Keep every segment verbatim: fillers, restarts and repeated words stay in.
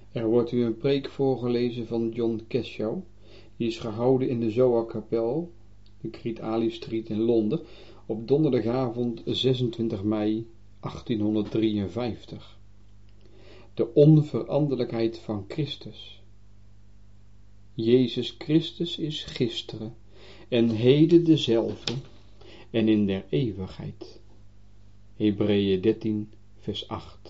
Er wordt u een preek voorgelezen van John Keshow. Die is gehouden in de Zoarkapel, de Great Ali Street in Londen, op donderdagavond zesentwintig mei achttienhonderddrieënvijftig. De onveranderlijkheid van Christus. Jezus Christus is gisteren en heden dezelfde en in der eeuwigheid. Hebreeën dertien vers acht.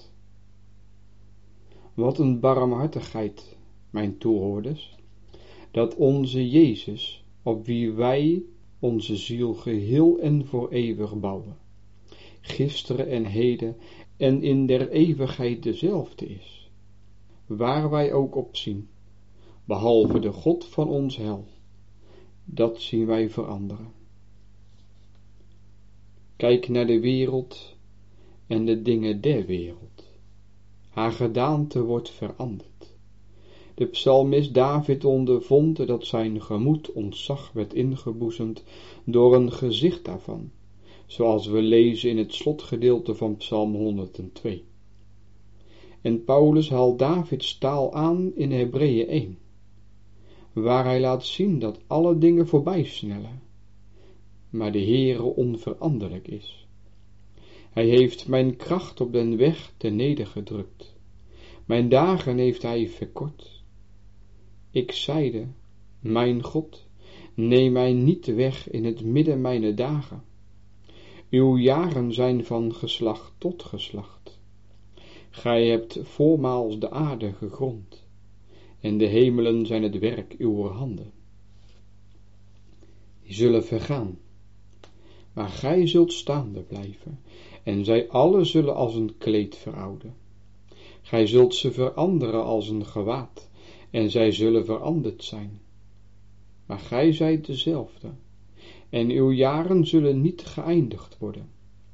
Wat een barmhartigheid, mijn toehoorders, dat onze Jezus, op wie wij onze ziel geheel en voor eeuwig bouwen, gisteren en heden en in der eeuwigheid dezelfde is, waar wij ook op zien, behalve de God van ons heil, dat zien wij veranderen. Kijk naar de wereld en de dingen der wereld. Haar gedaante wordt veranderd. De psalmist David ondervond dat zijn gemoed ontzag werd ingeboezemd door een gezicht daarvan, zoals we lezen in het slotgedeelte van Psalm honderdtwee. En Paulus haalt Davids taal aan in Hebreeën één, waar hij laat zien dat alle dingen voorbij snellen, maar de Heere onveranderlijk is. Hij heeft mijn kracht op den weg ten nedergedrukt. Mijn dagen heeft hij verkort. Ik zeide, mijn God, neem mij niet weg in het midden mijner dagen. Uw jaren zijn van geslacht tot geslacht. Gij hebt voormaals de aarde gegrond, en de hemelen zijn het werk uwer handen. Die zullen vergaan, maar gij zult staande blijven, en zij alle zullen als een kleed verouden. Gij zult ze veranderen als een gewaad, en zij zullen veranderd zijn. Maar gij zijt dezelfde, en uw jaren zullen niet geëindigd worden.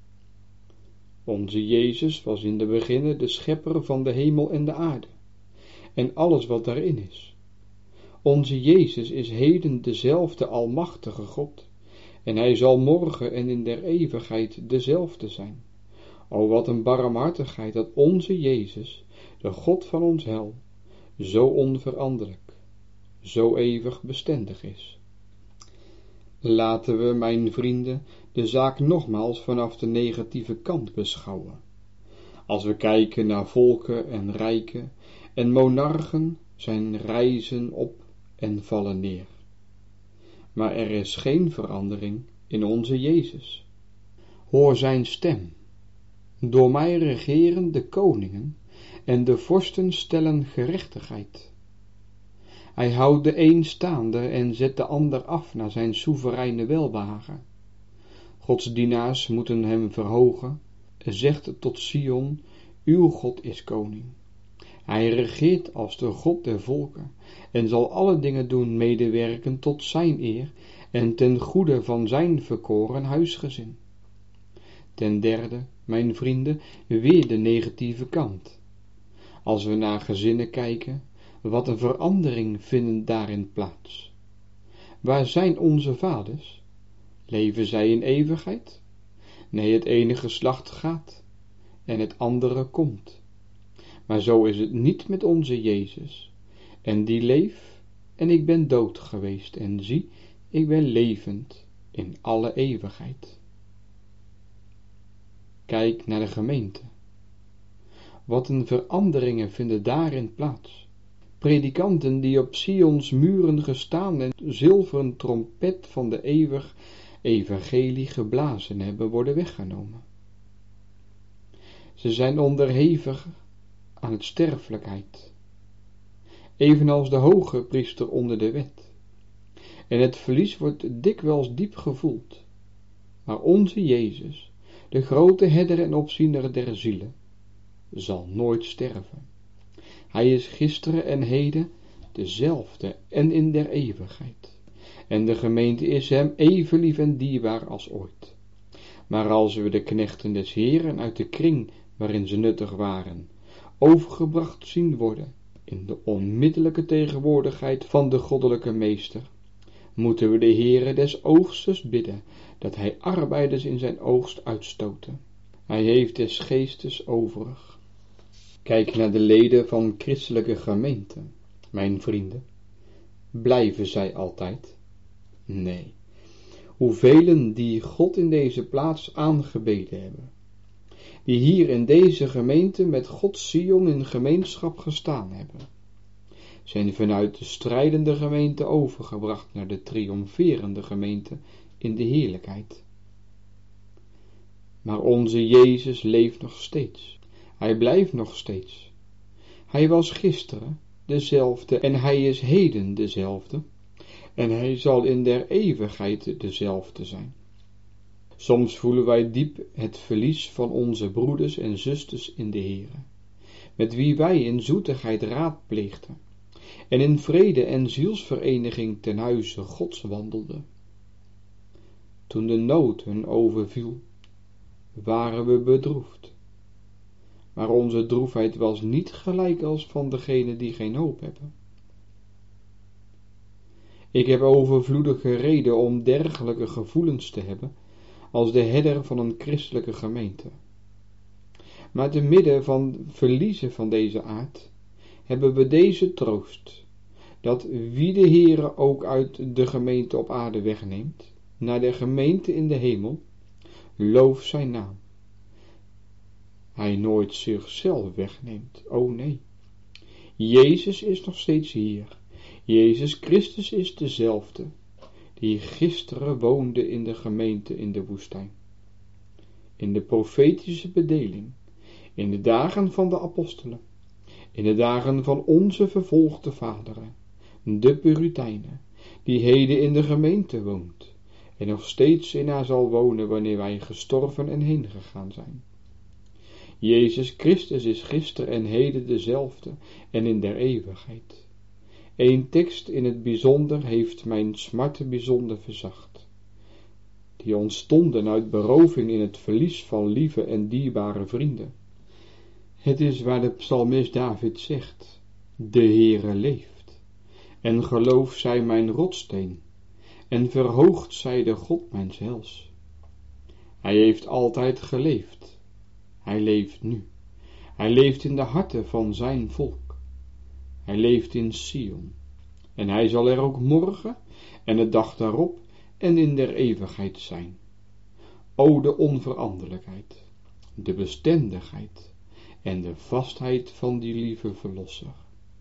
Onze Jezus was in de beginne de schepper van de hemel en de aarde, en alles wat daarin is. Onze Jezus is heden dezelfde almachtige God, en hij zal morgen en in der eeuwigheid dezelfde zijn. O, wat een barmhartigheid dat onze Jezus, de God van ons heil, zo onveranderlijk, zo eeuwig bestendig is. Laten we, mijn vrienden, de zaak nogmaals vanaf de negatieve kant beschouwen. Als we kijken naar volken en rijken en monarchen, zijn reizen op en vallen neer. Maar er is geen verandering in onze Jezus. Hoor zijn stem. Door mij regeren de koningen en de vorsten stellen gerechtigheid. Hij houdt de een staande en zet de ander af naar zijn soevereine welbehagen. Gods dienaars moeten hem verhogen, zegt tot Sion, uw God is koning. Hij regeert als de God der volken en zal alle dingen doen medewerken tot zijn eer en ten goede van zijn verkoren huisgezin. Ten derde, mijn vrienden, weer de negatieve kant. Als we naar gezinnen kijken, wat een verandering vindt daarin plaats. Waar zijn onze vaders? Leven zij in eeuwigheid? Nee, het ene geslacht gaat en het andere komt. Maar zo is het niet met onze Jezus. En die leef en ik ben dood geweest en zie, ik ben levend in alle eeuwigheid. Kijk naar de gemeente. Wat een veranderingen vinden daarin plaats. Predikanten die op Sions muren gestaan en zilveren trompet van de eeuwig evangelie geblazen hebben, worden weggenomen. Ze zijn onderhevig aan het sterfelijkheid, evenals de hoge priester onder de wet. En het verlies wordt dikwijls diep gevoeld. Maar onze Jezus, de grote herder en opziener der zielen, zal nooit sterven. Hij is gisteren en heden dezelfde en in der eeuwigheid. En de gemeente is hem even lief en dierbaar als ooit. Maar als we de knechten des Heeren uit de kring waarin ze nuttig waren, overgebracht zien worden in de onmiddellijke tegenwoordigheid van de goddelijke meester, moeten we de Heere des oogstes bidden, dat hij arbeiders in zijn oogst uitstoten. Hij heeft des geestes overig. Kijk naar de leden van christelijke gemeenten, mijn vrienden. Blijven zij altijd? Nee. Hoevelen die God in deze plaats aangebeden hebben, die hier in deze gemeente met Gods Sion in gemeenschap gestaan hebben, zijn vanuit de strijdende gemeente overgebracht naar de triomferende gemeente in de heerlijkheid. Maar onze Jezus leeft nog steeds. Hij blijft nog steeds. Hij was gisteren dezelfde en hij is heden dezelfde en hij zal in der eeuwigheid dezelfde zijn. Soms voelen wij diep het verlies van onze broeders en zusters in de Here, met wie wij in zoetigheid raadpleegden en in vrede en zielsvereniging ten huize Gods wandelden. Toen de nood hun overviel, waren we bedroefd. Maar onze droefheid was niet gelijk als van degenen die geen hoop hebben. Ik heb overvloedige reden om dergelijke gevoelens te hebben als de herder van een christelijke gemeente. Maar te midden van verliezen van deze aard hebben we deze troost, dat wie de Heere ook uit de gemeente op aarde wegneemt, naar de gemeente in de hemel, loof zijn naam. Hij nooit zichzelf wegneemt, o nee. Jezus is nog steeds hier. Jezus Christus is dezelfde, die gisteren woonde in de gemeente in de woestijn. In de profetische bedeling, in de dagen van de apostelen, in de dagen van onze vervolgde vaderen, de Puritijnen, die heden in de gemeente woont, en nog steeds in haar zal wonen wanneer wij gestorven en heen gegaan zijn. Jezus Christus is gisteren en heden dezelfde en in der eeuwigheid. Eén tekst in het bijzonder heeft mijn smarten bijzonder verzacht, die ontstonden uit beroving in het verlies van lieve en dierbare vrienden. Het is waar de psalmist David zegt: de Heere leeft, en geloof zij mijn rotssteen, en verhoogt zij de God mijns heils. Hij heeft altijd geleefd, hij leeft nu, hij leeft in de harten van zijn volk. Hij leeft in Sion, en hij zal er ook morgen en de dag daarop en in der eeuwigheid zijn. O de onveranderlijkheid, de bestendigheid en de vastheid van die lieve verlosser.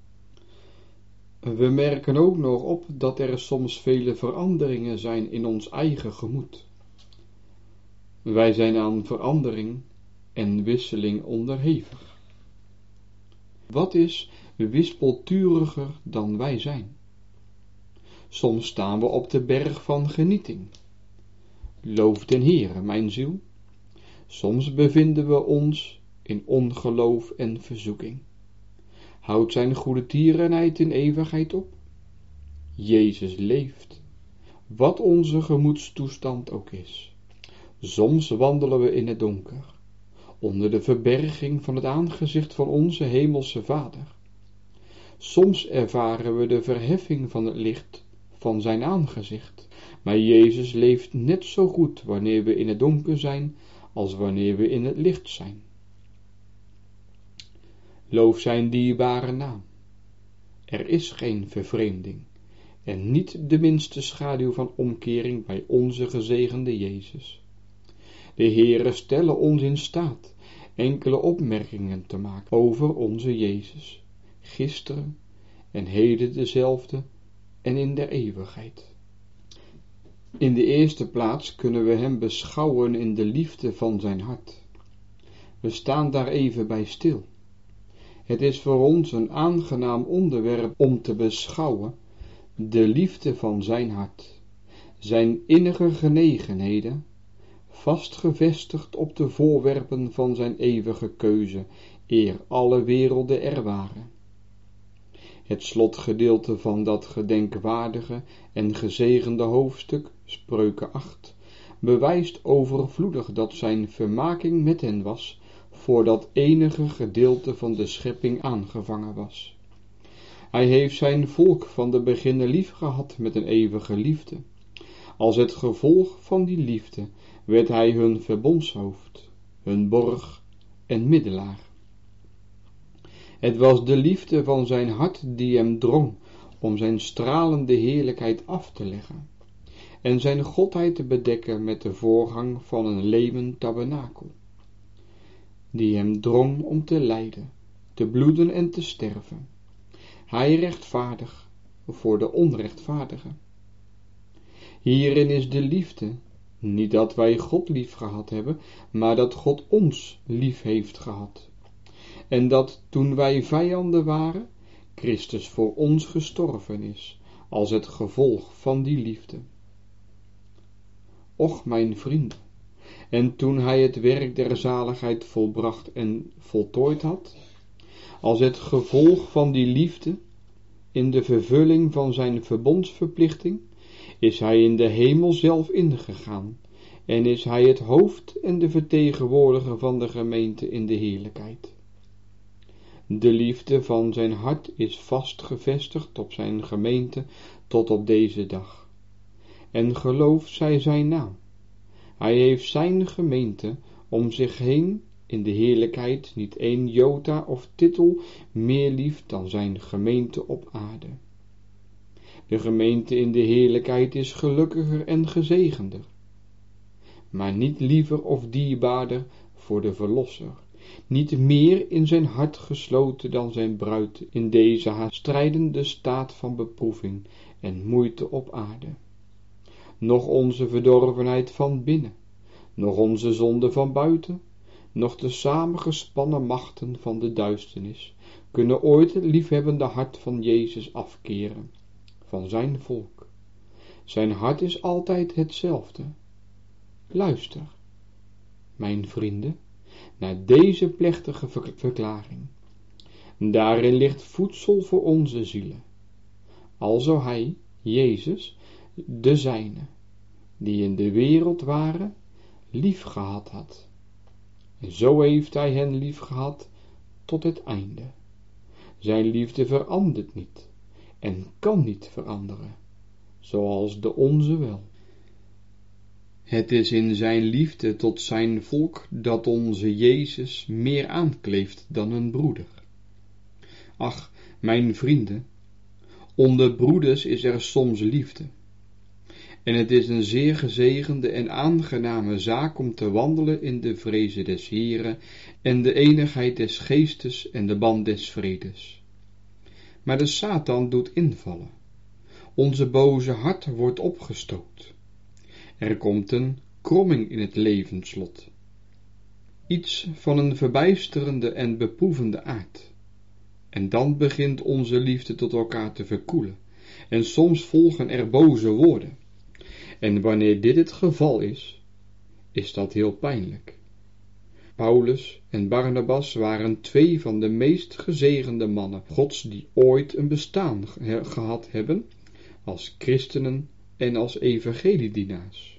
We merken ook nog op dat er soms vele veranderingen zijn in ons eigen gemoed. Wij zijn aan verandering en wisseling onderhevig. Wat is wispelturiger dan wij zijn? Soms staan we op de berg van genieting. Loof den Heere, mijn ziel. Soms bevinden we ons in ongeloof en verzoeking. Houdt zijn goede tierenheid in eeuwigheid op? Jezus leeft, wat onze gemoedstoestand ook is. Soms wandelen we in het donker, onder de verberging van het aangezicht van onze hemelse Vader. Soms ervaren we de verheffing van het licht van zijn aangezicht, maar Jezus leeft net zo goed wanneer we in het donker zijn, als wanneer we in het licht zijn. Loof zijn dierbare naam. Er is geen vervreemding, en niet de minste schaduw van omkering bij onze gezegende Jezus. De Heere stelle ons in staat enkele opmerkingen te maken over onze Jezus, gisteren en heden dezelfde en in der eeuwigheid. In de eerste plaats kunnen we hem beschouwen in de liefde van zijn hart. We staan daar even bij stil. Het is voor ons een aangenaam onderwerp om te beschouwen de liefde van zijn hart, zijn innige genegenheden, vastgevestigd op de voorwerpen van zijn eeuwige keuze, eer alle werelden er waren. Het slotgedeelte van dat gedenkwaardige en gezegende hoofdstuk, Spreuken acht, bewijst overvloedig dat zijn vermaking met hen was, voor dat enige gedeelte van de schepping aangevangen was. Hij heeft zijn volk van de beginnen lief gehad met een eeuwige liefde. Als het gevolg van die liefde werd hij hun verbondshoofd, hun borg en middelaar. Het was de liefde van zijn hart die hem drong om zijn stralende heerlijkheid af te leggen en zijn godheid te bedekken met de voorgang van een lemen tabernakel, die hem drong om te lijden, te bloeden en te sterven, hij rechtvaardig voor de onrechtvaardigen. Hierin is de liefde, niet dat wij God lief gehad hebben, maar dat God ons lief heeft gehad, en dat toen wij vijanden waren, Christus voor ons gestorven is, als het gevolg van die liefde. Och, mijn vrienden, en toen hij het werk der zaligheid volbracht en voltooid had, als het gevolg van die liefde, in de vervulling van zijn verbondsverplichting, is hij in de hemel zelf ingegaan, en is hij het hoofd en de vertegenwoordiger van de gemeente in de heerlijkheid. De liefde van zijn hart is vast gevestigd op zijn gemeente tot op deze dag. En geloof zij zijn naam. Hij heeft zijn gemeente om zich heen in de heerlijkheid niet één jota of titel meer lief dan zijn gemeente op aarde. De gemeente in de heerlijkheid is gelukkiger en gezegender, maar niet liever of dierbaarder voor de Verlosser, niet meer in zijn hart gesloten dan zijn bruid in deze haar strijdende staat van beproeving en moeite op aarde. Nog onze verdorvenheid van binnen, nog onze zonde van buiten, nog de samengespannen machten van de duisternis kunnen ooit het liefhebbende hart van Jezus afkeren, van zijn volk. Zijn hart is altijd hetzelfde. Luister, mijn vrienden, naar deze plechtige verklaring. Daarin ligt voedsel voor onze zielen. Alzo hij, Jezus, de zijne, die in de wereld waren, lief gehad had. En zo heeft hij hen lief gehad tot het einde. Zijn liefde verandert niet en kan niet veranderen, zoals de onze wel. Het is in zijn liefde tot zijn volk dat onze Jezus meer aankleeft dan een broeder. Ach, mijn vrienden, onder broeders is er soms liefde. En het is een zeer gezegende en aangename zaak om te wandelen in de vreze des Heren en de eenigheid des geestes en de band des vredes. Maar de Satan doet invallen. Onze boze hart wordt opgestoot. Er komt een kromming in het levenslot. Iets van een verbijsterende en beproevende aard. En dan begint onze liefde tot elkaar te verkoelen. En soms volgen er boze woorden. En wanneer dit het geval is, is dat heel pijnlijk. Paulus en Barnabas waren twee van de meest gezegende mannen Gods die ooit een bestaan ge- gehad hebben, als christenen en als evangeliedienaars.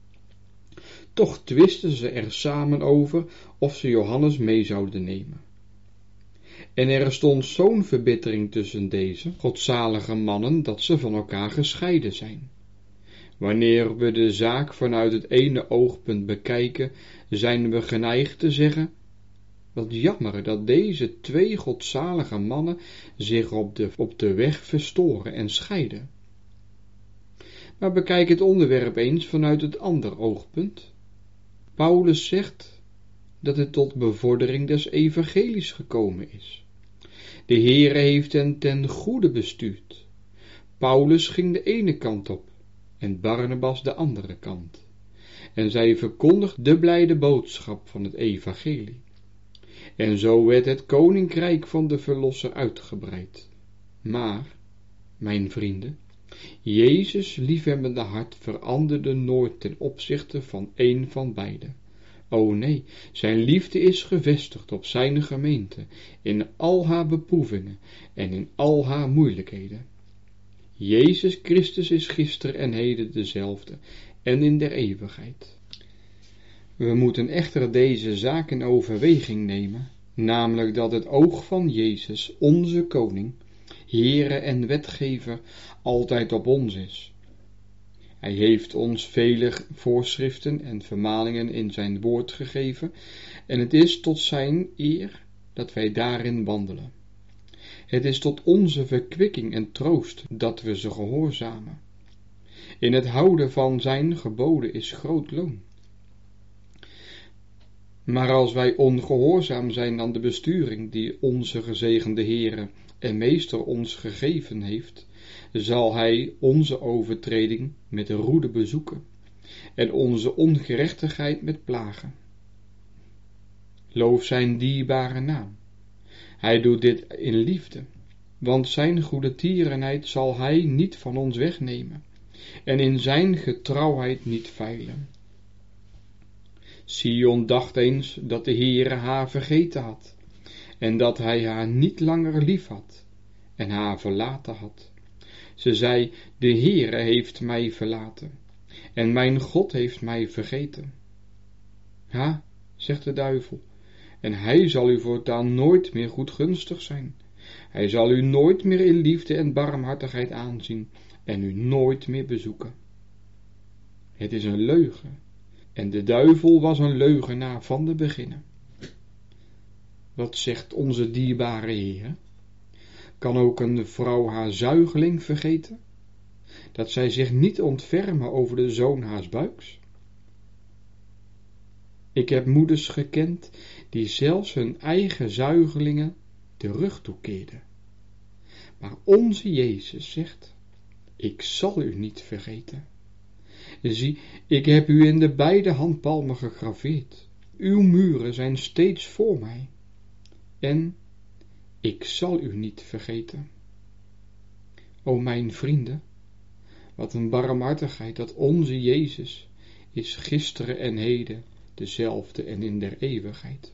Toch twisten ze er samen over of ze Johannes mee zouden nemen. En er stond zo'n verbittering tussen deze godzalige mannen dat ze van elkaar gescheiden zijn. Wanneer we de zaak vanuit het ene oogpunt bekijken, zijn we geneigd te zeggen: wat jammer dat deze twee godzalige mannen zich op de, op de weg verstoren en scheiden. Maar bekijk het onderwerp eens vanuit het andere oogpunt. Paulus zegt dat het tot bevordering des evangelies gekomen is. De Heere heeft hen ten goede bestuurd. Paulus ging de ene kant op en Barnabas de andere kant. En zij verkondigden de blijde boodschap van het evangelie. En zo werd het koninkrijk van de Verlosser uitgebreid. Maar, mijn vrienden, Jezus' liefhebbende hart veranderde nooit ten opzichte van een van beiden. O nee, zijn liefde is gevestigd op zijn gemeente, in al haar beproevingen en in al haar moeilijkheden. Jezus Christus is gisteren en heden dezelfde, en in der eeuwigheid. We moeten echter deze zaak in overweging nemen, namelijk dat het oog van Jezus, onze koning, Heere en wetgever, altijd op ons is. Hij heeft ons vele voorschriften en vermaningen in zijn woord gegeven, en het is tot zijn eer dat wij daarin wandelen. Het is tot onze verkwikking en troost dat we ze gehoorzamen. In het houden van zijn geboden is groot loon. Maar als wij ongehoorzaam zijn aan de besturing die onze gezegende Heere en Meester ons gegeven heeft, zal hij onze overtreding met roede bezoeken en onze ongerechtigheid met plagen. Loof zijn dierbare naam. Hij doet dit in liefde, want zijn goedertierenheid zal hij niet van ons wegnemen en in zijn getrouwheid niet veilen. Sion dacht eens dat de Heere haar vergeten had en dat hij haar niet langer lief had en haar verlaten had. Ze zei, de Heere heeft mij verlaten en mijn God heeft mij vergeten. Ha, zegt de duivel, en hij zal u voortaan nooit meer goedgunstig zijn. Hij zal u nooit meer in liefde en barmhartigheid aanzien en u nooit meer bezoeken. Het is een leugen en de duivel was een leugenaar van de beginnen. Wat zegt onze dierbare Heer? Kan ook een vrouw haar zuigeling vergeten? Dat zij zich niet ontfermen over de zoon haars buiks? Ik heb moeders gekend die zelfs hun eigen zuigelingen de rug toekeerden. Maar onze Jezus zegt, ik zal u niet vergeten. Zie, ik heb u in de beide handpalmen gegraveerd. Uw muren zijn steeds voor mij. En ik zal u niet vergeten. O mijn vrienden, wat een barmhartigheid dat onze Jezus is gisteren en heden dezelfde en in der eeuwigheid.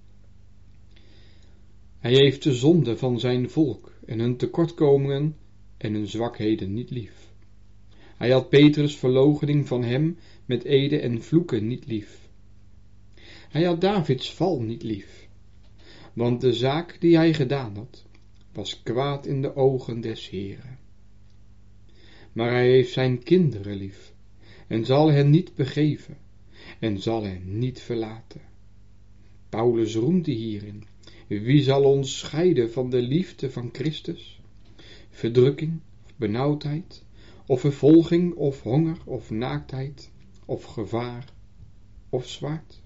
Hij heeft de zonde van zijn volk en hun tekortkomingen en hun zwakheden niet lief. Hij had Petrus' verloochening van hem met ede en vloeken niet lief. Hij had Davids val niet lief, want de zaak die hij gedaan had, was kwaad in de ogen des Heeren. Maar hij heeft zijn kinderen lief, en zal hen niet begeven, en zal hen niet verlaten. Paulus roemde hierin, wie zal ons scheiden van de liefde van Christus? Verdrukking, of benauwdheid, of vervolging, of honger, of naaktheid, of gevaar, of zwaard?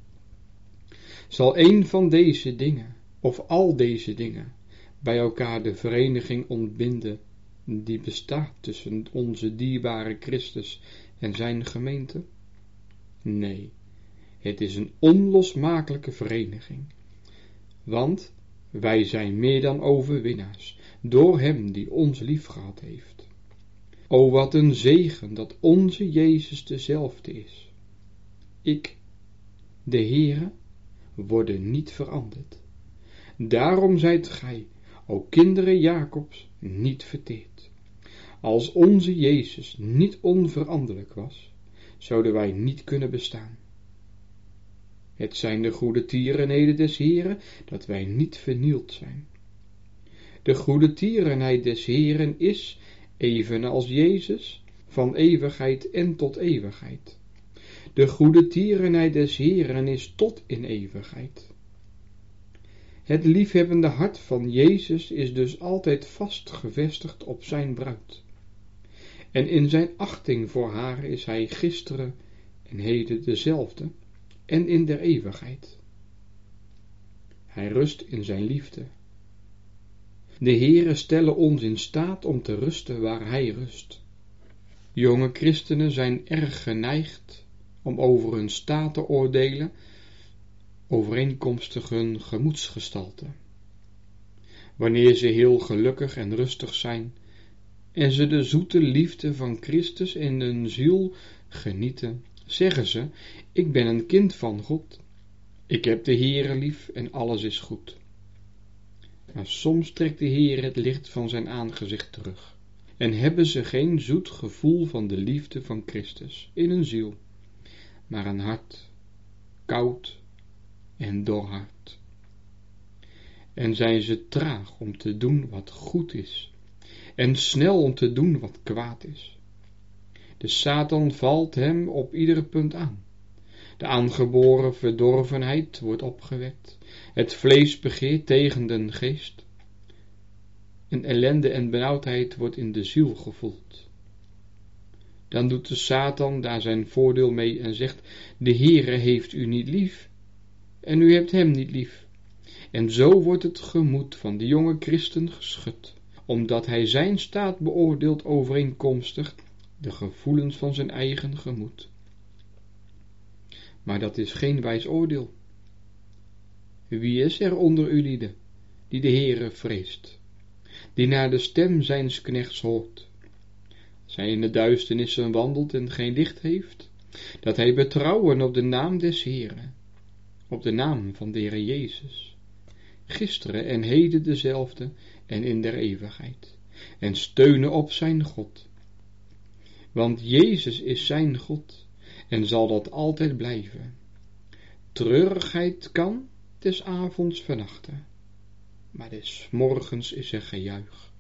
Zal een van deze dingen, of al deze dingen, bij elkaar de vereniging ontbinden die bestaat tussen onze dierbare Christus en zijn gemeente? Nee, het is een onlosmakelijke vereniging, want wij zijn meer dan overwinnaars, door hem die ons liefgehad heeft. O, wat een zegen dat onze Jezus dezelfde is. Ik, de Heere, worden niet veranderd. Daarom zijt gij, o kinderen Jacobs, niet verteerd. Als onze Jezus niet onveranderlijk was, zouden wij niet kunnen bestaan. Het zijn de goedertierenheden des Heeren, dat wij niet vernield zijn. De goedertierenheid des Heeren is, evenals Jezus, van eeuwigheid en tot eeuwigheid. De goedertierenheid des Heeren is tot in eeuwigheid. Het liefhebbende hart van Jezus is dus altijd vast gevestigd op zijn bruid. En in zijn achting voor haar is hij gisteren en heden dezelfde en in der eeuwigheid. Hij rust in zijn liefde. De Heere stelle ons in staat om te rusten waar hij rust. Jonge christenen zijn erg geneigd om over hun staat te oordelen, overeenkomstig hun gemoedsgestalte. Wanneer ze heel gelukkig en rustig zijn, en ze de zoete liefde van Christus in hun ziel genieten, zeggen ze, ik ben een kind van God, ik heb de Heere lief en alles is goed. Maar soms trekt de Heer het licht van zijn aangezicht terug, en hebben ze geen zoet gevoel van de liefde van Christus in hun ziel, maar een hart, koud en dor hart. En zijn ze traag om te doen wat goed is, en snel om te doen wat kwaad is. De Satan valt hem op ieder punt aan. De aangeboren verdorvenheid wordt opgewekt, het vlees begeert tegen den geest. en ellende en benauwdheid wordt in de ziel gevoeld. Dan doet de Satan daar zijn voordeel mee en zegt, de Heere heeft u niet lief, en u hebt hem niet lief. En zo wordt het gemoed van de jonge christen geschud, omdat hij zijn staat beoordeelt overeenkomstig de gevoelens van zijn eigen gemoed. Maar dat is geen wijs oordeel. Wie is er onder u lieden, die de Heere vreest, die naar de stem zijns knechts hoort? Als hij in de duisternissen wandelt en geen licht heeft, dat hij betrouwen op de naam des Heeren, op de naam van de Heere Jezus, gisteren en heden dezelfde en in der eeuwigheid, en steunen op zijn God. Want Jezus is zijn God, en zal dat altijd blijven. Treurigheid kan des avonds vernachten, maar des morgens is er gejuich.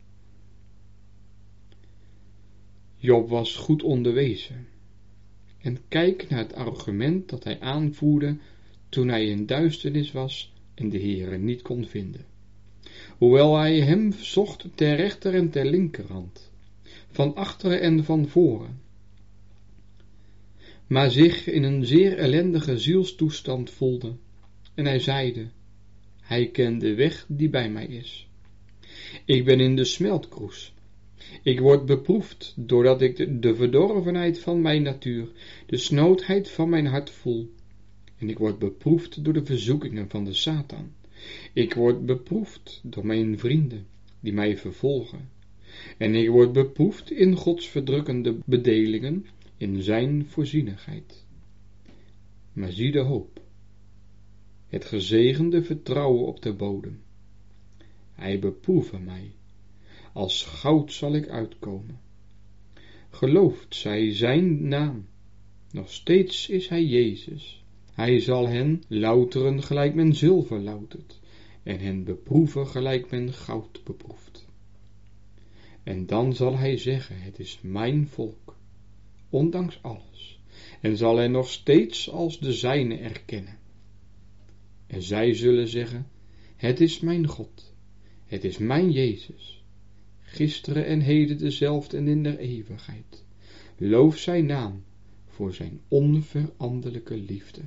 Job was goed onderwezen, en kijk naar het argument dat hij aanvoerde toen hij in duisternis was en de Heere niet kon vinden. Hoewel hij hem zocht ter rechter en ter linkerhand, van achteren en van voren, maar zich in een zeer ellendige zielstoestand voelde, en hij zeide, hij kent de weg die bij mij is. Ik ben in de smeltkroes. Ik word beproefd, doordat ik de, de verdorvenheid van mijn natuur, de snoodheid van mijn hart voel. En ik word beproefd door de verzoekingen van de Satan. Ik word beproefd door mijn vrienden, die mij vervolgen. En ik word beproefd in Gods verdrukkende bedelingen, in zijn voorzienigheid. Maar zie de hoop, het gezegende vertrouwen op de bodem. Hij beproeve mij, als goud zal ik uitkomen. Gelooft zij zijn naam, nog steeds is hij Jezus. Hij zal hen louteren gelijk men zilver loutert, en hen beproeven gelijk men goud beproeft. En dan zal hij zeggen, het is mijn volk, ondanks alles, en zal hij nog steeds als de zijne erkennen. En zij zullen zeggen, het is mijn God, het is mijn Jezus, gisteren en heden dezelfde en in der eeuwigheid. Loof zijn naam voor zijn onveranderlijke liefde.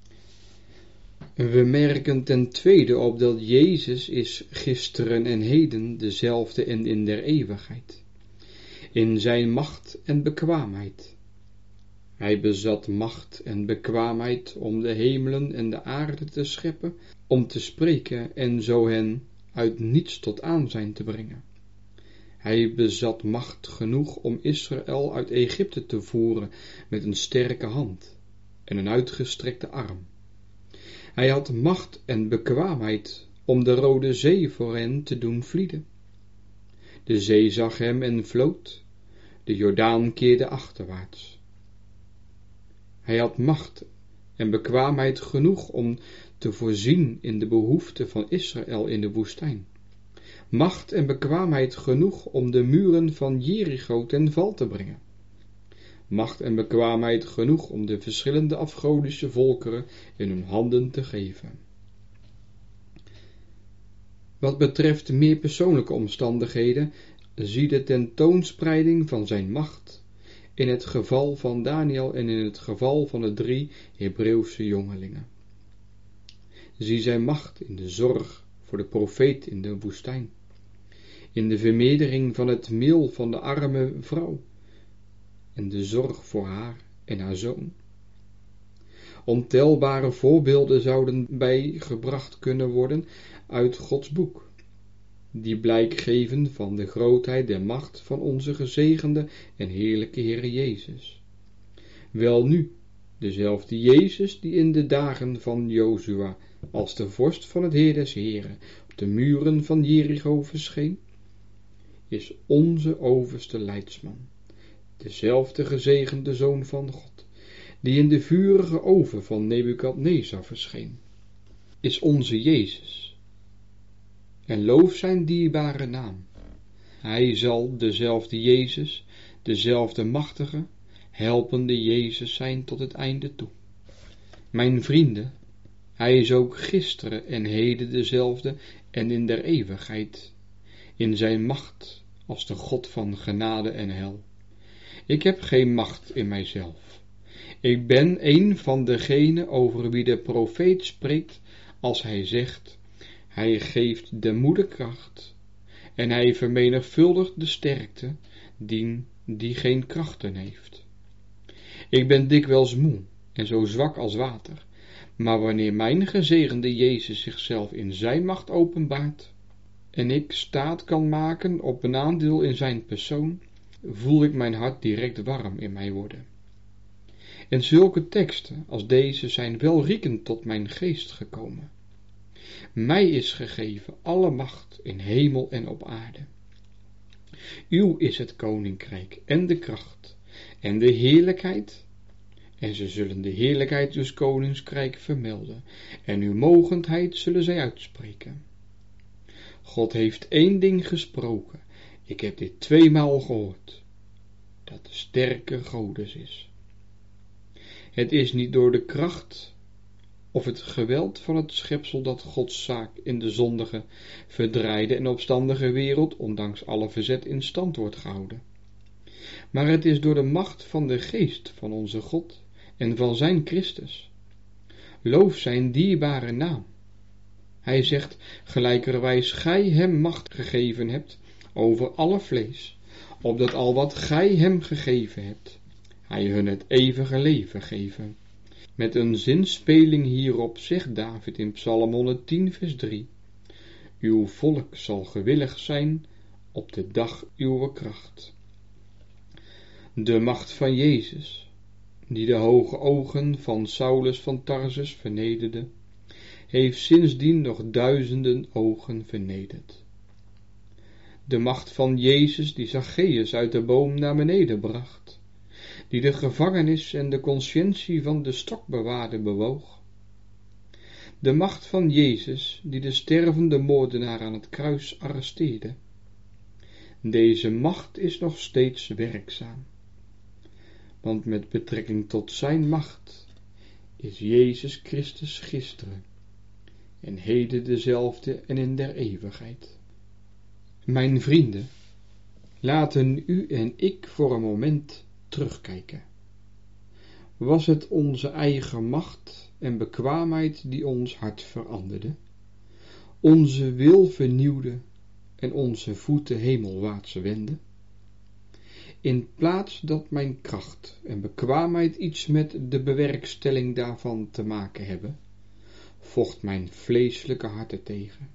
We merken ten tweede op dat Jezus is gisteren en heden dezelfde en in der eeuwigheid, in zijn macht en bekwaamheid. Hij bezat macht en bekwaamheid om de hemelen en de aarde te scheppen, om te spreken en zo hen uit niets tot aanzijn te brengen. Hij bezat macht genoeg om Israël uit Egypte te voeren met een sterke hand en een uitgestrekte arm. Hij had macht en bekwaamheid om de Rode Zee voor hen te doen vlieden. De zee zag hem en vlood, de Jordaan keerde achterwaarts. Hij had macht en bekwaamheid genoeg om te voorzien in de behoeften van Israël in de woestijn. Macht en bekwaamheid genoeg om de muren van Jericho ten val te brengen. Macht en bekwaamheid genoeg om de verschillende afgodische volkeren in hun handen te geven. Wat betreft meer persoonlijke omstandigheden, zie de tentoonspreiding van zijn macht in het geval van Daniel en in het geval van de drie Hebreeuwse jongelingen. Zie zijn macht in de zorg voor de profeet in de woestijn, in de vermeerdering van het meel van de arme vrouw en de zorg voor haar en haar zoon. Ontelbare voorbeelden zouden bijgebracht kunnen worden uit Gods boek, die blijk geven van de grootheid der macht van onze gezegende en heerlijke Heere Jezus. Welnu, dezelfde Jezus die in de dagen van Jozua als de vorst van het Heer des Heren op de muren van Jericho verscheen, is onze overste leidsman, dezelfde gezegende Zoon van God, die in de vurige oven van Nebukadnezar verscheen, is onze Jezus. En loof zijn dierbare naam. Hij zal dezelfde Jezus, dezelfde machtige, helpende Jezus zijn tot het einde toe. Mijn vrienden, hij is ook gisteren en heden dezelfde en in der eeuwigheid, in zijn macht als de God van genade en heil. Ik heb geen macht in mijzelf. Ik ben een van degenen over wie de profeet spreekt als hij zegt, hij geeft de moede kracht en hij vermenigvuldigt de sterkte dien die geen krachten heeft. Ik ben dikwijls moe en zo zwak als water, maar wanneer mijn gezegende Jezus zichzelf in zijn macht openbaart en ik staat kan maken op een aandeel in zijn persoon, voel ik mijn hart direct warm in mij worden. En zulke teksten als deze zijn welriekend tot mijn geest gekomen. Mij is gegeven alle macht in hemel en op aarde. Uw is het koninkrijk en de kracht en de heerlijkheid, en ze zullen de heerlijkheid des koninkrijk vermelden, en uw mogendheid zullen zij uitspreken. God heeft één ding gesproken, ik heb dit tweemaal gehoord, dat de sterke Godes is. Het is niet door de kracht of het geweld van het schepsel dat Gods zaak in de zondige, verdraaide en opstandige wereld, ondanks alle verzet, in stand wordt gehouden. Maar het is door de macht van de geest van onze God en van zijn Christus. Loof zijn dierbare naam. Hij zegt, gelijkerwijs gij hem macht gegeven hebt over alle vlees, opdat al wat gij hem gegeven hebt, hij hun het eeuwige leven geven. Met een zinspeling hierop zegt David in Psalm honderdtien vers drie, uw volk zal gewillig zijn op de dag uw kracht. De macht van Jezus, die de hoge ogen van Saulus van Tarsus vernederde, heeft sindsdien nog duizenden ogen vernederd. De macht van Jezus, die Zacchaeus uit de boom naar beneden bracht, die de gevangenis en de conscientie van de stokbewaarder bewoog. De macht van Jezus, die de stervende moordenaar aan het kruis arresteerde. Deze macht is nog steeds werkzaam, want met betrekking tot zijn macht is Jezus Christus gisteren en heden dezelfde en in der eeuwigheid. Mijn vrienden, laten u en ik voor een moment terugkijken. Was het onze eigen macht en bekwaamheid die ons hart veranderde, onze wil vernieuwde en onze voeten hemelwaarts wendde? In plaats dat mijn kracht en bekwaamheid iets met de bewerkstelling daarvan te maken hebben, vocht mijn vleeselijke hart er tegen.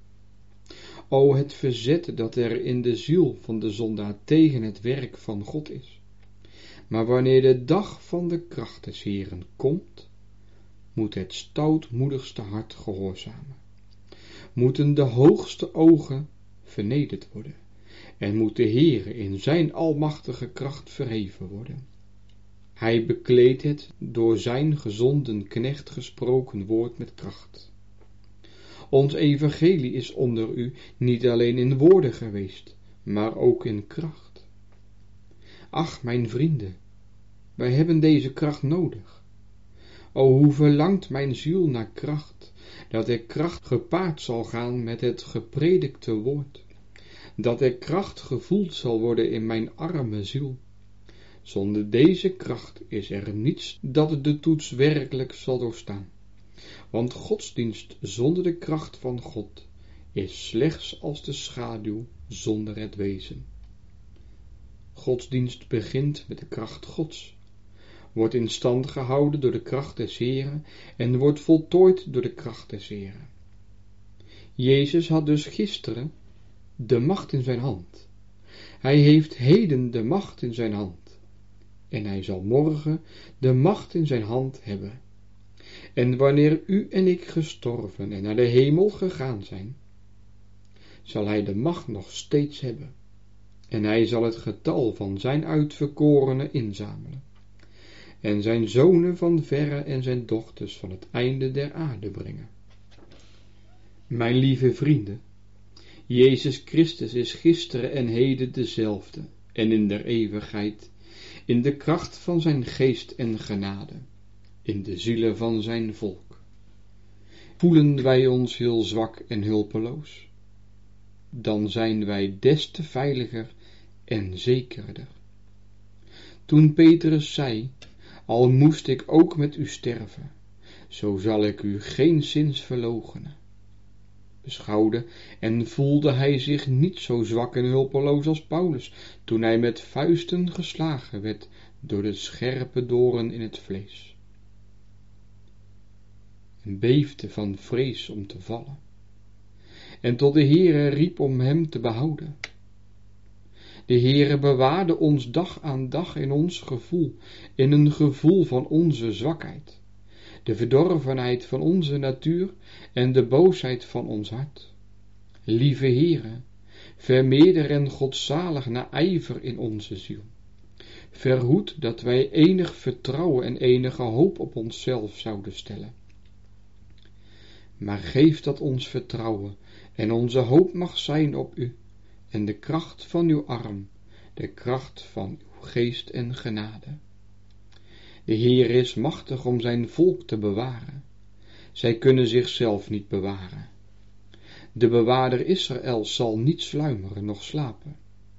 O, het verzet dat er in de ziel van de zondaar tegen het werk van God is. Maar wanneer de dag van de kracht des Heeren komt, moet het stoutmoedigste hart gehoorzamen. Moeten de hoogste ogen vernederd worden en moet de Heere in zijn almachtige kracht verheven worden. Hij bekleedt het door zijn gezonden knecht gesproken woord met kracht. Ons evangelie is onder u niet alleen in woorden geweest, maar ook in kracht. Ach, mijn vrienden, wij hebben deze kracht nodig. O, hoe verlangt mijn ziel naar kracht, dat er kracht gepaard zal gaan met het gepredikte woord, dat er kracht gevoeld zal worden in mijn arme ziel. Zonder deze kracht is er niets dat de toets werkelijk zal doorstaan. Want godsdienst zonder de kracht van God is slechts als de schaduw zonder het wezen. Godsdienst begint met de kracht Gods, wordt in stand gehouden door de kracht des Heeren en wordt voltooid door de kracht des Heeren. Jezus had dus gisteren de macht in zijn hand. Hij heeft heden de macht in zijn hand. En hij zal morgen de macht in zijn hand hebben. En wanneer u en ik gestorven en naar de hemel gegaan zijn, zal hij de macht nog steeds hebben. En hij zal het getal van zijn uitverkorenen inzamelen. En zijn zonen van verre en zijn dochters van het einde der aarde brengen. Mijn lieve vrienden, Jezus Christus is gisteren en heden dezelfde en in der eeuwigheid, in de kracht van zijn geest en genade, in de zielen van zijn volk. Voelen wij ons heel zwak en hulpeloos? dan zijn wij des te veiliger en zekerder. Toen Petrus zei, al moest ik ook met u sterven, zo zal ik u geenszins verloochenen, beschouwde en voelde hij zich niet zo zwak en hulpeloos als Paulus, toen hij met vuisten geslagen werd door de scherpe doorn in het vlees, en beefde van vrees om te vallen, en tot de Heere riep om hem te behouden. De Heere bewaarde ons dag aan dag in ons gevoel, in een gevoel van onze zwakheid, de verdorvenheid van onze natuur en de boosheid van ons hart. Lieve Heere, vermeerder en godzalig naar ijver in onze ziel. Verhoed dat wij enig vertrouwen en enige hoop op onszelf zouden stellen. Maar geef dat ons vertrouwen en onze hoop mag zijn op u, en de kracht van uw arm, de kracht van uw geest en genade. De Heer is machtig om zijn volk te bewaren. Zij kunnen zichzelf niet bewaren. De bewaarder Israël zal niet sluimeren noch slapen.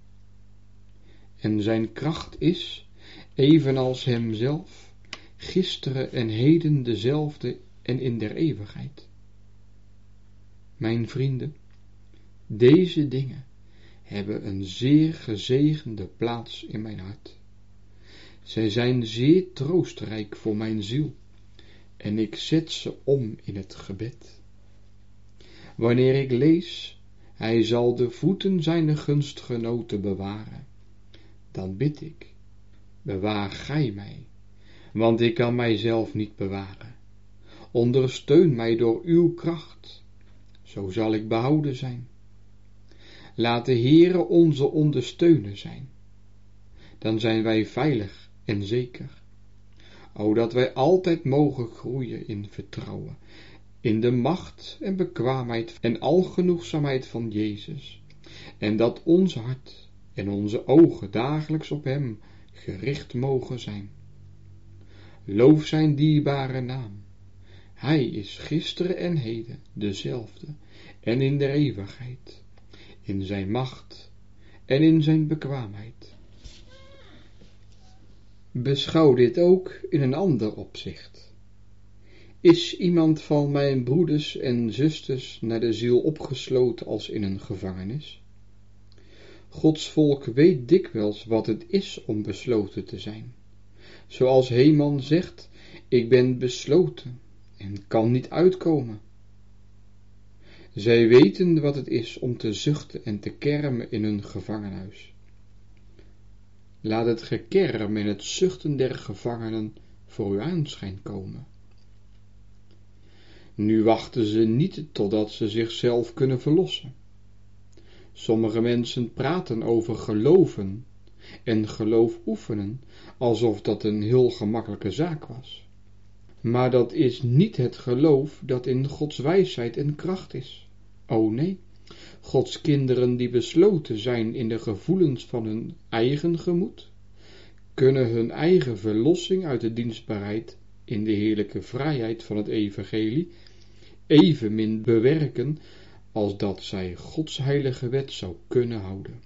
En zijn kracht is, evenals hemzelf, gisteren en heden dezelfde en in der eeuwigheid. Mijn vrienden, deze dingen hebben een zeer gezegende plaats in mijn hart. Zij zijn zeer troostrijk voor mijn ziel, en ik zet ze om in het gebed. Wanneer ik lees, hij zal de voeten zijner gunstgenoten bewaren, dan bid ik, bewaar gij mij, want ik kan mijzelf niet bewaren. Ondersteun mij door uw kracht, zo zal ik behouden zijn. Laat de Heere onze ondersteuner zijn, dan zijn wij veilig en zeker. O, dat wij altijd mogen groeien in vertrouwen, in de macht en bekwaamheid en algenoegzaamheid van Jezus, en dat ons hart en onze ogen dagelijks op hem gericht mogen zijn. Loof zijn dierbare naam. Hij is gisteren en heden dezelfde en in de eeuwigheid, in zijn macht en in zijn bekwaamheid. Beschouw dit ook in een ander opzicht. Is iemand van mijn broeders en zusters naar de ziel opgesloten als in een gevangenis? Gods volk weet dikwijls wat het is om besloten te zijn. Zoals Heman zegt, ik ben besloten en kan niet uitkomen. Zij weten wat het is om te zuchten en te kermen in een gevangenhuis. Laat het gekerm en het zuchten der gevangenen voor u aanschijn komen. Nu wachten ze niet totdat ze zichzelf kunnen verlossen. Sommige mensen praten over geloven en geloof oefenen, alsof dat een heel gemakkelijke zaak was. Maar dat is niet het geloof dat in Gods wijsheid en kracht is. O nee, Gods kinderen die besloten zijn in de gevoelens van hun eigen gemoed, kunnen hun eigen verlossing uit de dienstbaarheid in de heerlijke vrijheid van het evangelie evenmin bewerken als dat zij Gods heilige wet zou kunnen houden.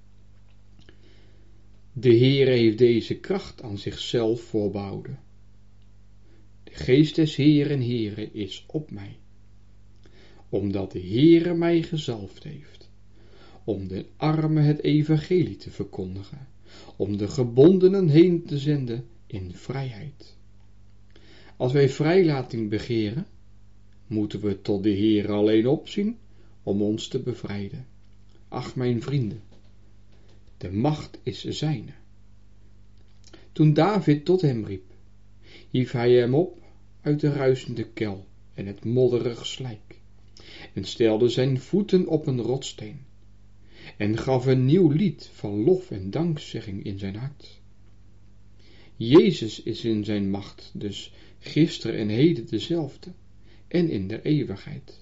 De Heere heeft deze kracht aan zichzelf voorbehouden. De geest des Heeren Heere is op mij, omdat de Heere mij gezalfd heeft, om de armen het evangelie te verkondigen, om de gebondenen heen te zenden in vrijheid. Als wij vrijlating begeren, moeten we tot de Heere alleen opzien om ons te bevrijden. Ach, mijn vrienden, de macht is zijne. Toen David tot hem riep, hief hij hem op uit de ruisende kel en het modderig slijk, en stelde zijn voeten op een rotssteen, en gaf een nieuw lied van lof en dankzegging in zijn hart. Jezus is in zijn macht, dus gisteren en heden dezelfde, en in der eeuwigheid.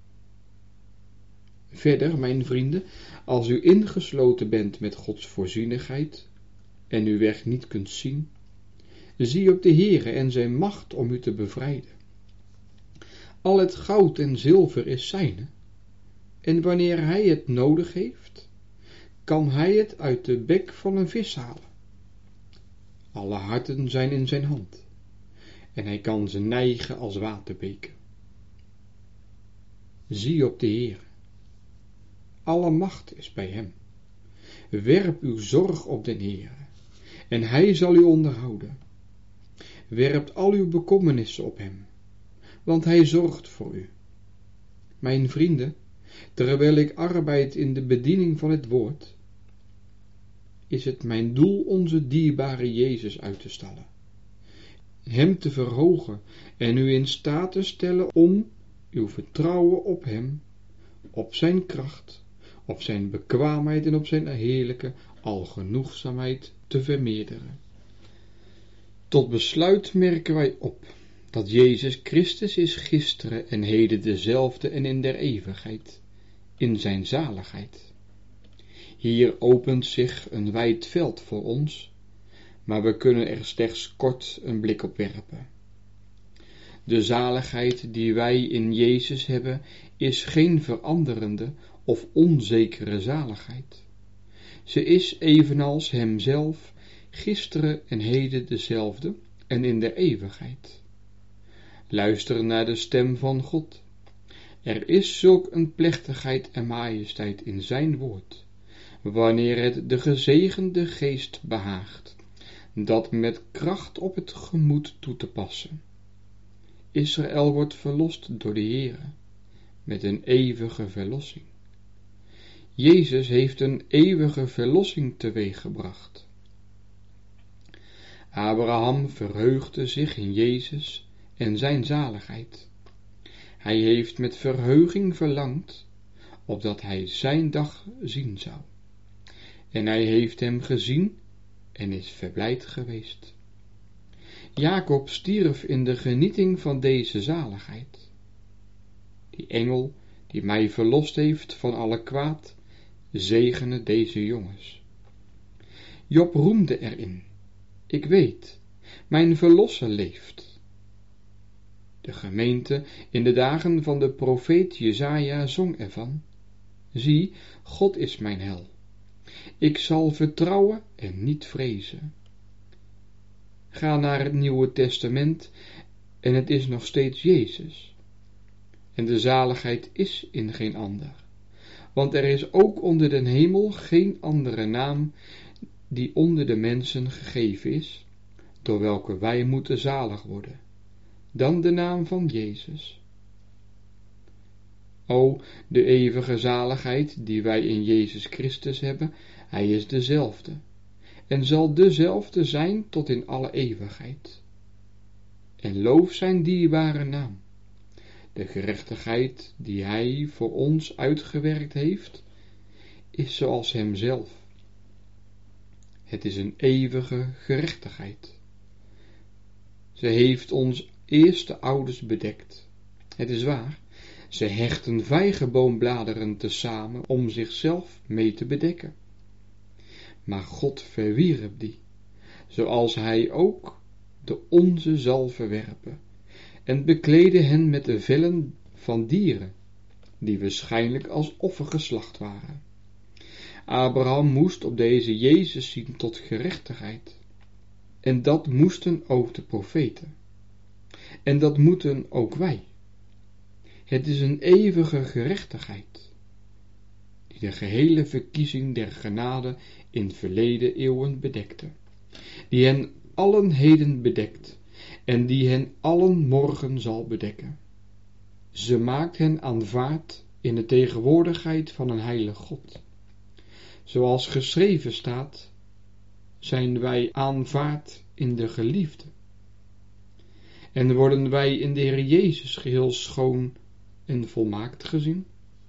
Verder, mijn vrienden, als u ingesloten bent met Gods voorzienigheid en uw weg niet kunt zien, zie op de Heere en zijn macht om u te bevrijden. Al het goud en zilver is zijne, en wanneer hij het nodig heeft, kan hij het uit de bek van een vis halen. Alle harten zijn in zijn hand, en hij kan ze nijgen als waterbeken. Zie op de Heer. Alle macht is bij hem. Werp uw zorg op den Heer, en hij zal u onderhouden. Werpt al uw bekommernissen op hem, want hij zorgt voor u. Mijn vrienden, terwijl ik arbeid in de bediening van het woord, is het mijn doel onze dierbare Jezus uit te stallen, hem te verhogen en u in staat te stellen om uw vertrouwen op hem, op zijn kracht, op zijn bekwaamheid en op zijn heerlijke algenoegzaamheid te vermeerderen. Tot besluit merken wij op dat Jezus Christus is gisteren en heden dezelfde en in der eeuwigheid, in zijn zaligheid. Hier opent zich een wijd veld voor ons, maar we kunnen er slechts kort een blik op werpen. De zaligheid die wij in Jezus hebben, is geen veranderende of onzekere zaligheid. Ze is evenals hemzelf, gisteren en heden dezelfde en in der eeuwigheid. Luister naar de stem van God. Er is zulk een plechtigheid en majesteit in zijn woord, wanneer het de gezegende geest behaagt, dat met kracht op het gemoed toe te passen. Israël wordt verlost door de Heere, met een eeuwige verlossing. Jezus heeft een eeuwige verlossing teweeggebracht. Abraham verheugde zich in Jezus en zijn zaligheid. Hij heeft met verheuging verlangd, opdat hij zijn dag zien zou. En hij heeft hem gezien en is verblijd geweest. Jacob stierf in de genieting van deze zaligheid. Die engel, die mij verlost heeft van alle kwaad, zegene deze jongens. Job roemde erin: ik weet, mijn verlosser leeft. De gemeente in de dagen van de profeet Jesaja zong ervan: zie, God is mijn hel. Ik zal vertrouwen en niet vrezen. Ga naar het Nieuwe Testament en het is nog steeds Jezus. En de zaligheid is in geen ander. Want er is ook onder den hemel geen andere naam die onder de mensen gegeven is, door welke wij moeten zalig worden, dan de naam van Jezus. O, de eeuwige zaligheid die wij in Jezus Christus hebben, hij is dezelfde, en zal dezelfde zijn tot in alle eeuwigheid. En loof zijn dierbare naam. De gerechtigheid die hij voor ons uitgewerkt heeft, is zoals hemzelf. Het is een eeuwige gerechtigheid. Ze heeft ons eerste ouders bedekt. Het is waar, ze hechten vijgenboombladeren tezamen om zichzelf mee te bedekken. Maar God verwierp die, zoals hij ook de onze zal verwerpen, en bekleedde hen met de vellen van dieren, die waarschijnlijk als offer geslacht waren. Abraham moest op deze Jezus zien tot gerechtigheid, en dat moesten ook de profeten, en dat moeten ook wij. Het is een eeuwige gerechtigheid, die de gehele verkiezing der genade in verleden eeuwen bedekte, die hen allen heden bedekt, en die hen allen morgen zal bedekken. Ze maakt hen aanvaard in de tegenwoordigheid van een heilig God. Zoals geschreven staat, zijn wij aanvaard in de geliefde. En worden wij in de Heer Jezus geheel schoon en volmaakt gezien?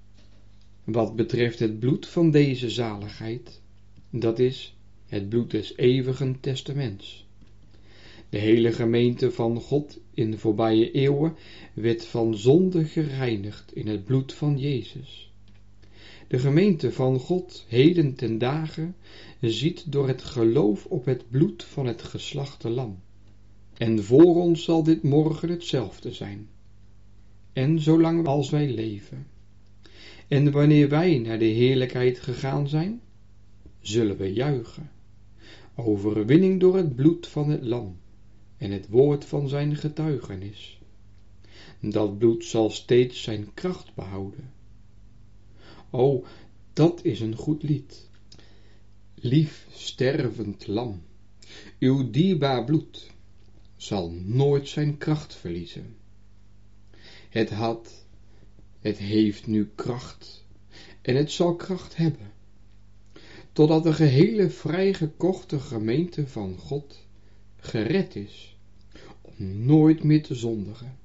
Wat betreft het bloed van deze zaligheid, dat is het bloed des eeuwigen testaments. De hele gemeente van God in de voorbije eeuwen werd van zonde gereinigd in het bloed van Jezus. De gemeente van God heden ten dagen ziet door het geloof op het bloed van het geslachte lam. En voor ons zal dit morgen hetzelfde zijn. En zolang als wij leven. En wanneer wij naar de heerlijkheid gegaan zijn, zullen we juichen. Overwinning door het bloed van het lam en het woord van zijn getuigenis. Dat bloed zal steeds zijn kracht behouden. O, dat is een goed lied. Lief stervend lam, uw dierbaar bloed zal nooit zijn kracht verliezen. Het had, het heeft nu kracht en het zal kracht hebben, totdat de gehele vrijgekochte gemeente van God gered is om nooit meer te zondigen.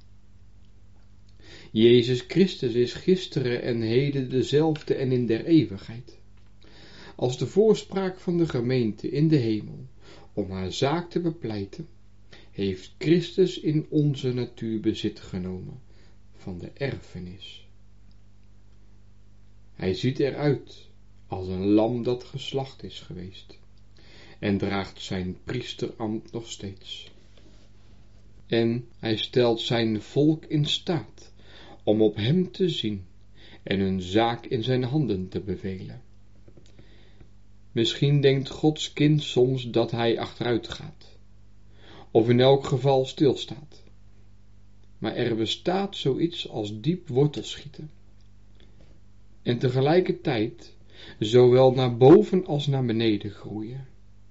Jezus Christus is gisteren en heden dezelfde en in der eeuwigheid. Als de voorspraak van de gemeente in de hemel om haar zaak te bepleiten, heeft Christus in onze natuur bezit genomen van de erfenis. Hij ziet eruit als een lam dat geslacht is geweest en draagt zijn priesterambt nog steeds. En hij stelt zijn volk in staat om op hem te zien en hun zaak in zijn handen te bevelen. Misschien denkt Gods kind soms dat hij achteruit gaat, of in elk geval stilstaat. Maar er bestaat zoiets als diep wortelschieten. En tegelijkertijd zowel naar boven als naar beneden groeien.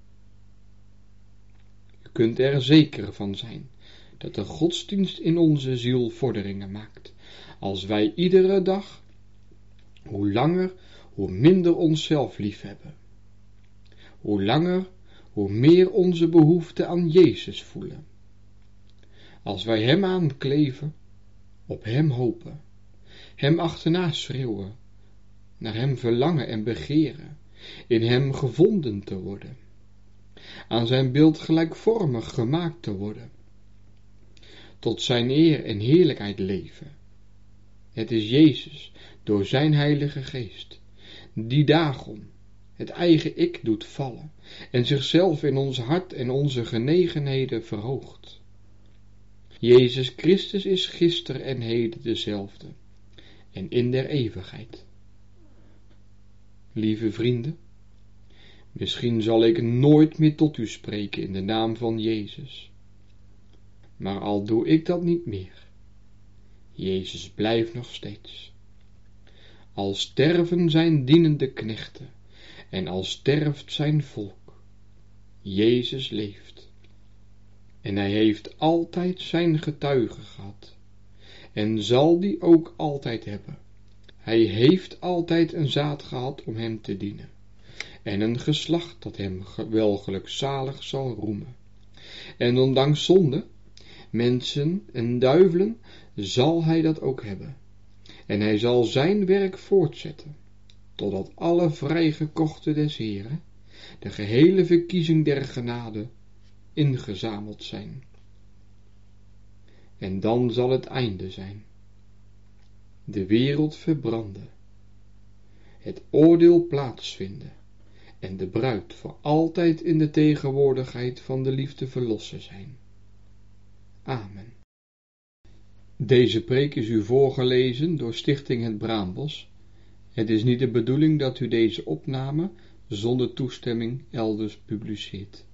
U kunt er zeker van zijn dat de godsdienst in onze ziel vorderingen maakt, als wij iedere dag, hoe langer, hoe minder onszelf lief hebben. Hoe langer, hoe meer onze behoefte aan Jezus voelen. Als wij hem aankleven, op hem hopen, hem achterna schreeuwen, naar hem verlangen en begeren, in hem gevonden te worden, aan zijn beeld gelijkvormig gemaakt te worden, tot zijn eer en heerlijkheid leven. Het is Jezus, door zijn Heilige Geest, die daarom het eigen ik doet vallen en zichzelf in ons hart en onze genegenheden verhoogt. Jezus Christus is gisteren en heden dezelfde en in der eeuwigheid. Lieve vrienden, misschien zal ik nooit meer tot u spreken in de naam van Jezus, maar al doe ik dat niet meer, Jezus blijft nog steeds. Al sterven zijn dienende knechten en al sterft zijn volk, Jezus leeft. En hij heeft altijd zijn getuige gehad en zal die ook altijd hebben. Hij heeft altijd een zaad gehad om hem te dienen en een geslacht dat hem wel gelukzalig zal roemen. En ondanks zonde, mensen en duivelen zal hij dat ook hebben. En hij zal zijn werk voortzetten, totdat alle vrijgekochten des Heren, de gehele verkiezing der genade, ingezameld zijn. En dan zal het einde zijn. De wereld verbranden, het oordeel plaatsvinden en de bruid voor altijd in de tegenwoordigheid van de liefde verlossen zijn. Amen. Deze preek is u voorgelezen door Stichting Het Braambos. Het is niet de bedoeling dat u deze opname zonder toestemming elders publiceert.